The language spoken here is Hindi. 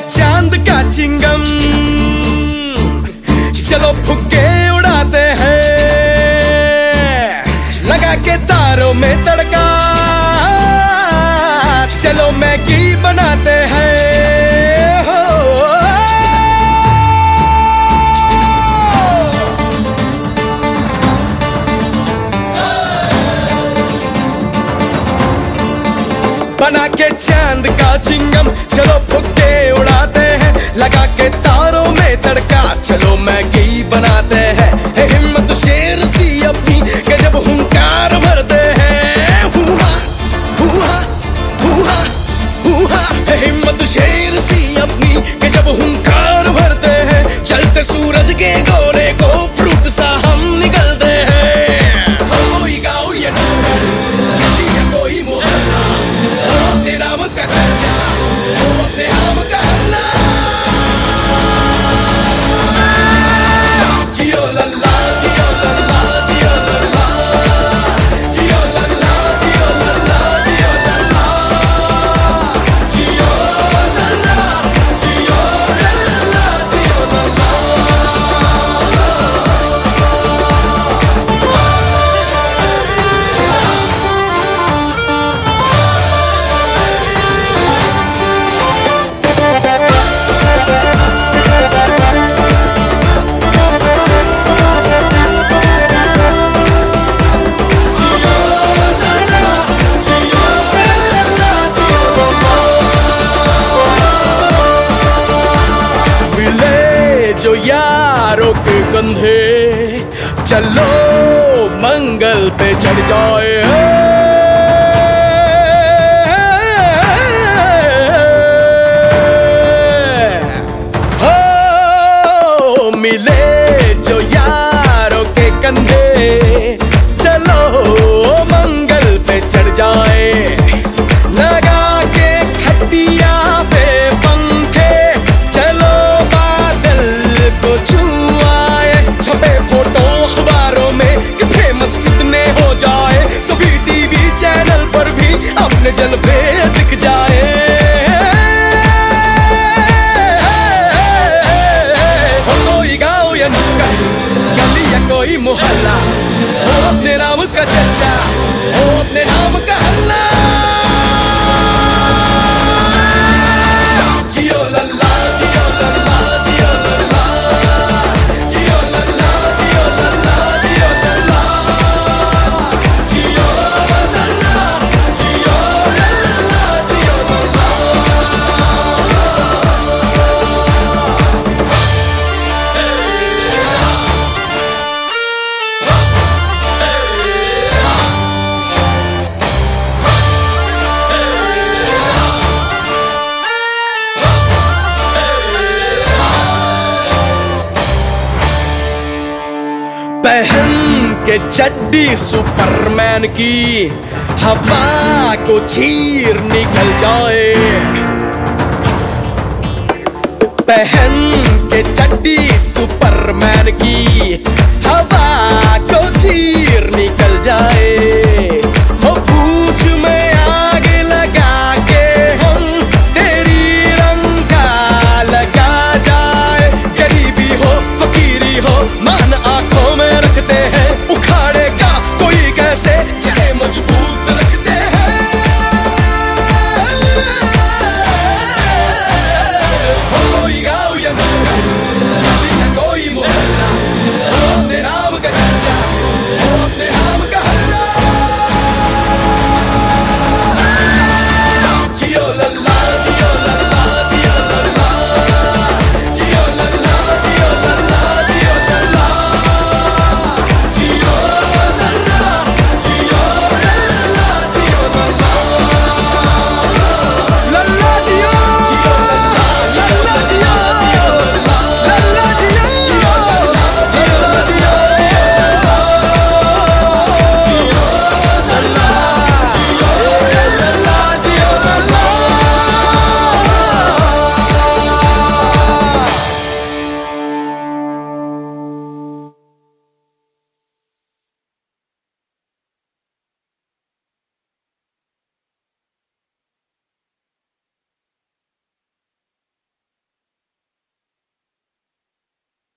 चांद का चिंगम, चलो फुक्के उड़ाते हैं, लगा के तारों में तड़का, चलो मैगी बनाते हैं। बना के चांद का चिंगम, चलो फुक्के उड़ाते हैं, लगा के तारों में तड़का, चलो मैगी बनाते हैं। हिम्मत शेर सी अपनी के जब हुंकार भरते हैं, हुआ हुआ हुआ हुआ। हिम्मत शेर सी अपनी के जब हुंकार भरते हैं, चलते सूरज के गोरे को फ्रूट सा हम निकलते हैं। कोई गाँव या नगर, गली या कोई मोहल्ला, अपने नाम का चर्चा, अपने नाम का हल्ला। जियो लल्ला, जियो लल्ला, जियो लल्ला, जियो लल्ला, जियो लल्ला, जियो लल्ला, जियो लल्ला, जियो लल्ला, जियो लल्ला। जो यारों के कंधे, चलो मंगल पे चढ़ जाए। हो मिले जो यारों के कंधे, चलो मंगल पे चढ़ जाए। लगा के खटिया पे पंखे, चलो छुआए। छपे फोटो अखबारों में कि फेमस कितने हो जाए, सभी टीवी चैनल पर भी अपने जलवे दिख जाए। हो कोई गाँव या नगर, गली या कोई मोहल्ला, हो अपने नाम का चर्चा, हो अपने नाम का हल्ला। जियो लल्ला, जियो लल्ला, जियो लल्ला, जियो लल्ला, जियो लल्ला, जियो लल्ला, जियो लल्ला, जियो लल्ला, जियो लल्ला। पहन के चड्डी सुपरमैन की, हवा को चीर निकल जाए। पहन के चड्डी सुपरमैन की, हवा को चीर निकल जाए।